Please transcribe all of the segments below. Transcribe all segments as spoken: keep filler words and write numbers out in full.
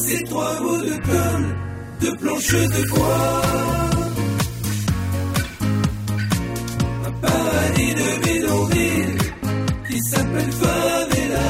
ces trois mots de colle, de planche de bois. Un paradis de bidonville qui s'appelle favela.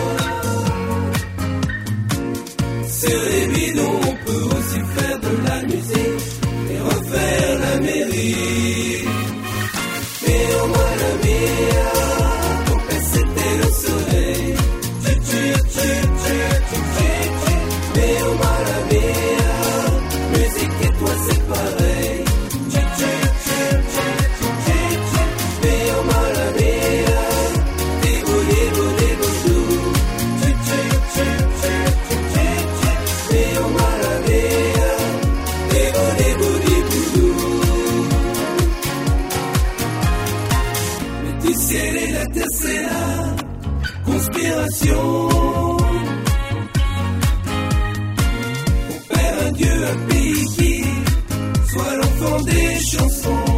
Sur les bidons, on peut aussi faire de la musique et refaire la mairie. Mais au moins la mia, ton père c'était le soleil. Tchi tchi tchi tchi tchi tchi. Mais au moins la mia, musique et toi c'est pareil. Tchi tchi tchi tchi tchi tchi. Mais au moins la mia, débou débou débou dou. Tchi tchi tchi tchi tchi tchi. Mais au moins la mia, débou débou débou dou. Du ciel et la terre c'est la conspiration. Pour faire un dieu, un pays qui soit l'enfant des chansons.